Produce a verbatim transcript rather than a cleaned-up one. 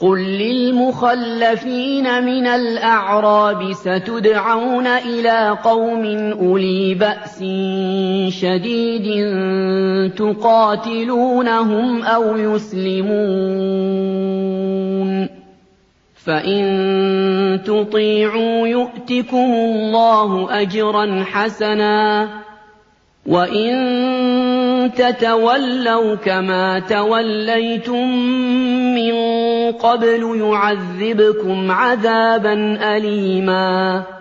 قُل لِّلْمُخَلَّفِينَ مِنَ الْأَعْرَابِ سَتُدْعَوْنَ إِلَىٰ قَوْمٍ أُولِي بَأْسٍ شَدِيدٍ تُقَاتِلُونَهُمْ أَوْ يُسْلِمُونَ ۖ فَإِن تُطِيعُوا يُؤْتِكُمُ اللَّهُ أَجْرًا حَسَنًا ۖ وَإِن تَتَوَلَّوْا كَمَا تَوَلَّيْتُم مِّن قَبْلُ يُعَذِّبْكُمْ عَذَابًا أَلِيمًا